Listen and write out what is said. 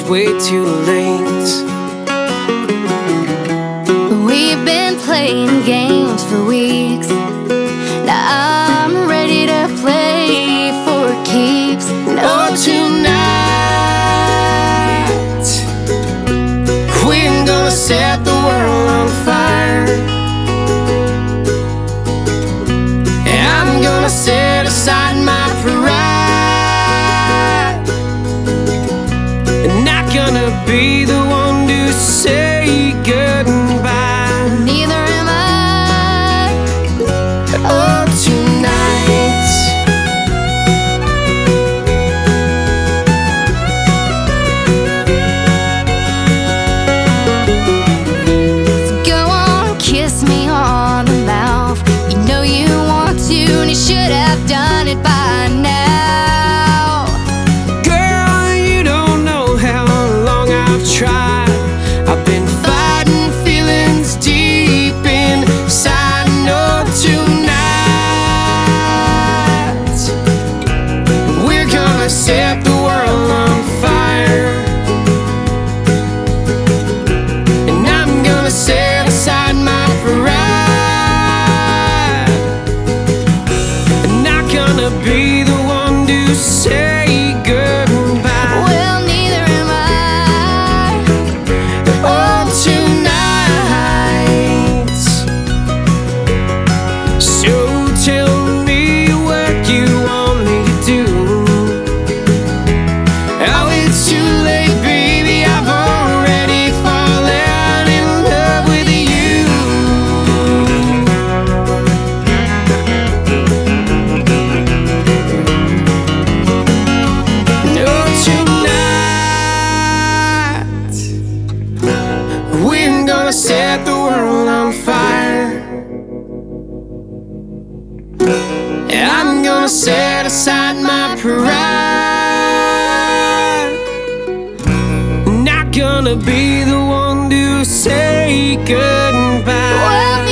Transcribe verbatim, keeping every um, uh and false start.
way too late. We've been playing games for weeks. Now I'm ready to play for keeps. No, tonight we're gonna set the world on fire. I'm gonna set aside my pride. I'm not gonna be the one to say goodbye. neither am I. Oh, tonight Go on, kiss me on the mouth. You know you want to, and you should have done it by now. Girl, you don't know how long I've tried. I've been fighting feelings deep inside. No, tonight we're gonna set the world on fire. And I'm gonna set aside my pride. I'm not gonna be the one to say goodbye. Well, neither am I. Oh, tonight. So tell me what you want me to do. Oh, it's too late, baby. I've already fallen in love with you. No, tonight we're gonna set the world on fire. I'm gonna set aside my pride. Not gonna be the one to say goodbye. Well,